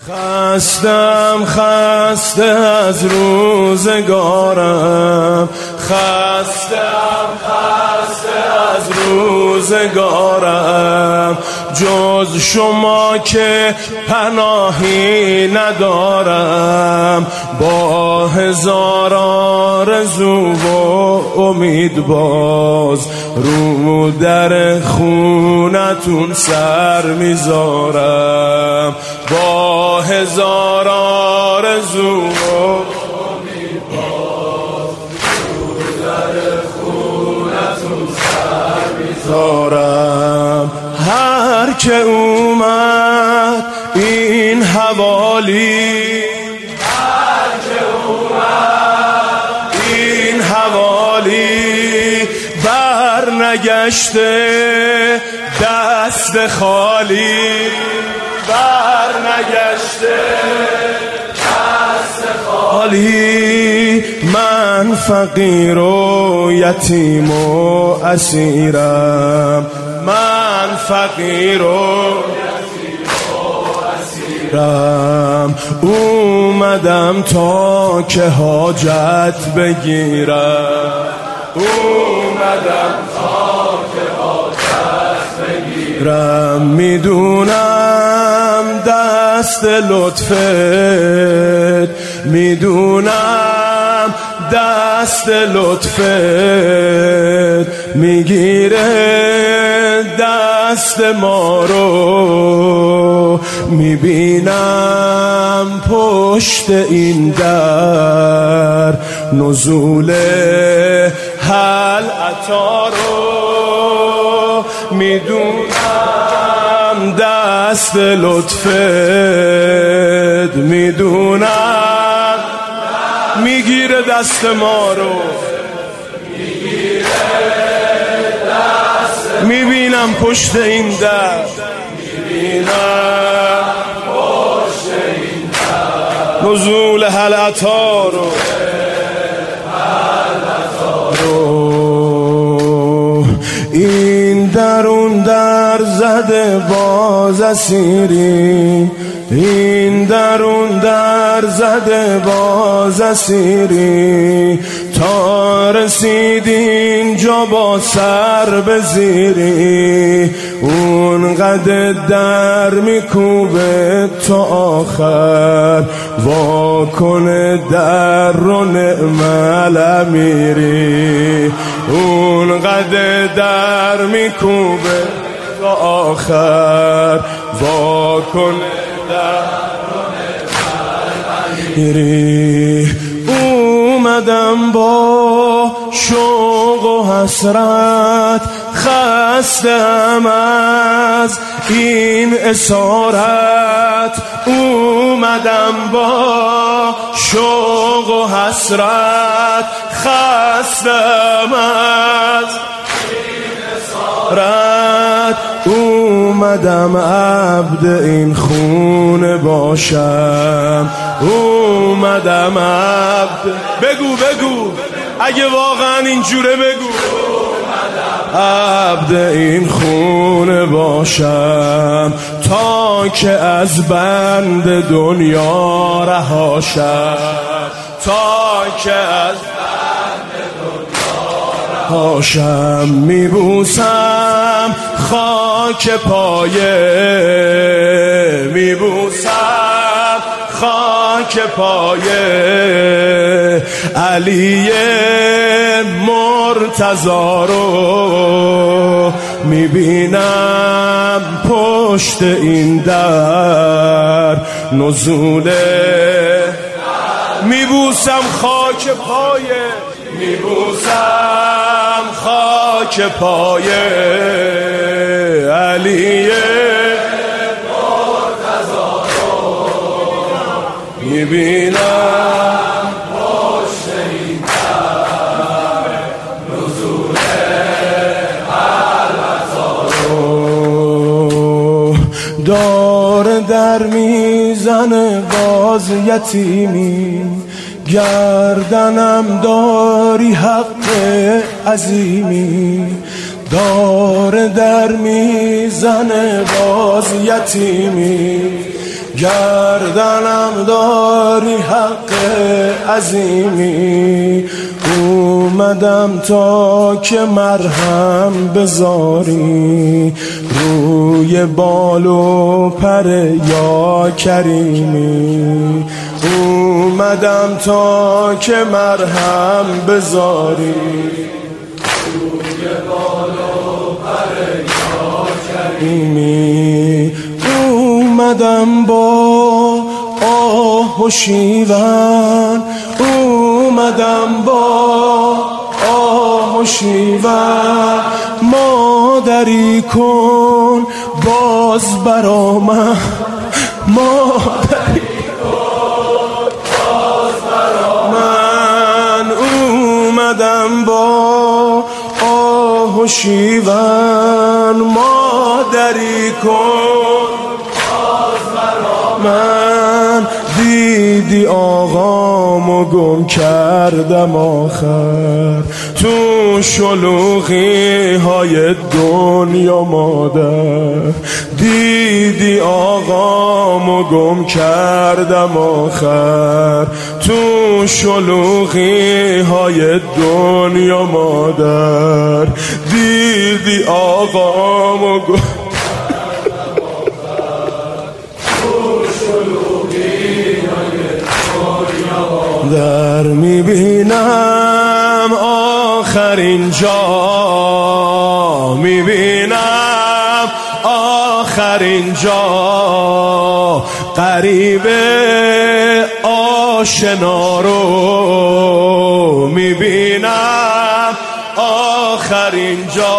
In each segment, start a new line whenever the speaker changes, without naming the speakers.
خسته از روزگارم، خسته از روزگارم، جز شما که پناهی ندارم، با هزار آرزو و امید باز رو در خونتون سر میذارم، با هزار آرزو و امید باز رو در خونتون سر میذارم. هر که اومد این حوالی، هر که اومد این حوالی، بر نگشته دست خالی، بر نگشته دست خالی. من فقیر و یتیم و اسیرم، من فقیر و یتیم و اسیرم، اومدم تا که حاجت بگیرم، اومدم تا که حاجت بگیرم. میدونم دست لطفت، میدونم دست لطفت میگیره دست ما رو. میبینم پشت این در نزول هل عطا رو، میدونم دست لطفت، میدونم میگیره دست ما رو، میبینم پشت این در، میبینم پشت این در نزول هل عطا رو. این درون در زده باز اسیری، این درون در زده باز اسیری، تا رسید اینجا با سر به زیری. اون قد در میکوبه تا آخر، واکن در رو نعم الامیری. اون قد در میکوبه تا آخر، واکن در رو نعم الامیری. اومدم با شوق و حسرت، خستم از این اسارت. اومدم با شوق و حسرت، خستم از این اسارت. اومدم عبد این خونه باشم، اومدم عبد. بگو اگه واقعا اینجوره بگو. عبد این خونه باشم تا که از بند دنیا رهاشم، تا که از بند دنیا رهاشم. میبوسم خاک پایه، میبوسم خاک پایه علی مرتضی رو. میبینم پشت این در نزول، میبوسم خاک پایه، میبوسم خاک پایه علی مرتضی رو. میبینم پشت این در نزول دار در میزنه باز یتیمی، گردنم داری حق عظیمی. دار در میزنه باز یتیمی، گردنم داری حق عظیمی، اومدم تا که مرهم بذاری روی بال و پر یا کریمی، اومدم تا که مرهم بذاری روی بال و پر یا کریمی، اومدم با آه و شیون، اومدم با آه و شیون، مادری کن باز برا من، مادری کن باز برا من، اومدم با آه و شیون، مادری کن من. دیدی آقامو گم کردم آخر تو شلوغی های دنیا مادر، دیدی آقامو گم کردم آخر تو شلوغی های دنیا مادر، دیدی آقامو گم در میبینم آخرین جا، میبینم آخرین جا، غریبه آشنا رو میبینم آخرین جا،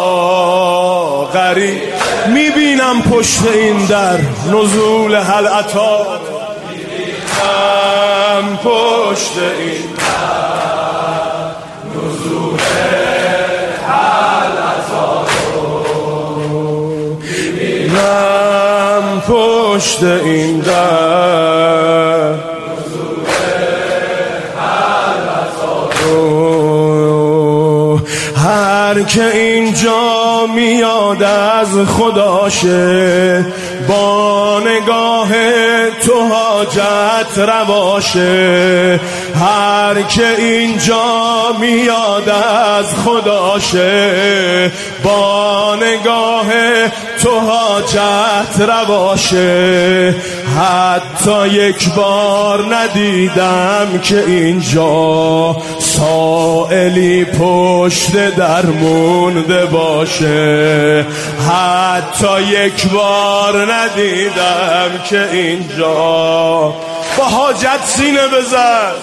غریب میبینم پشت این در نزول هل عطا، پشت این نزول حالتا رو میبینم، پشت این در نزول حالتا رو. هر که اینجا میاد از خداشه، با نگاه تو حاجت رواشه، هر که اینجا میاد از خداشه، با نگاه تو حاجت رواشه. حتی یک بار ندیدم که اینجا سائلی پشت در مونده باشه، حتی یک بار ندیدم که اینجا با حاجت سینه بزن،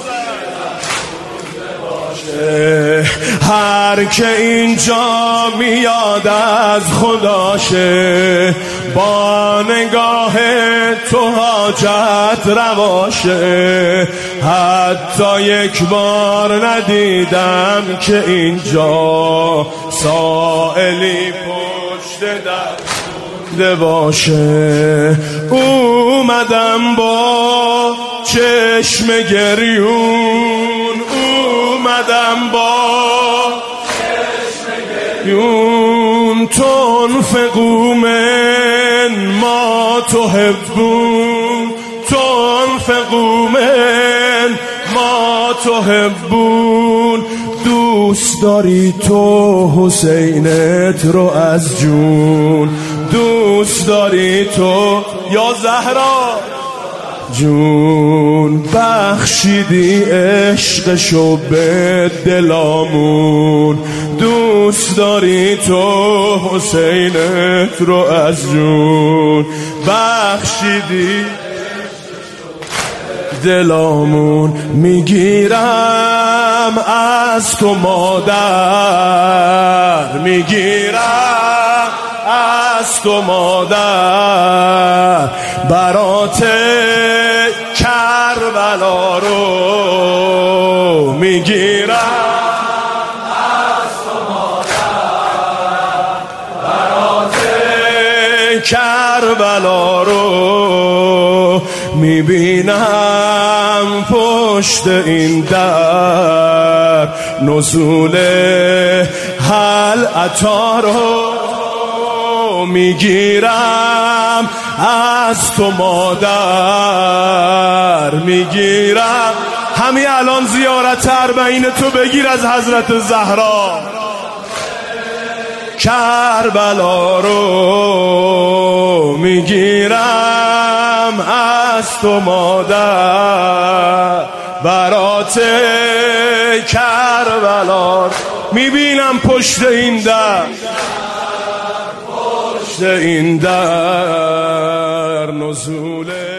هر که اینجا میاد از خداشه، با نگاه تو حاجت رواشه. حتی یک بار ندیدم که اینجا سائلی پشت در باشه. اومدم با چشم گریون، اومدم با چشم گریون، تنفقوا من ما تحبون، تنفقوا من ما تحبون. دوست داری تو حسینت رو از جون، دوست داری تو یا زهرا جون، بخشیدی عشقشو به دلامون. دوست داری تو حسینت رو از جون، بخشیدی دلامون. میگیرم از تو مادر، میگیرم از تو مادر، برات کربلا رو میگیرم از تو مادر، برات کربلا رو میبینم پشت این در نزول هل عطا رو میگیرم از تو مادر میگیرم. همین الان زیارت اربعین تو بگیر از حضرت زهرا. کربلا رو میگیرم از تو مادر، برات کربلا میبینم پشت این در، پشت این در نزول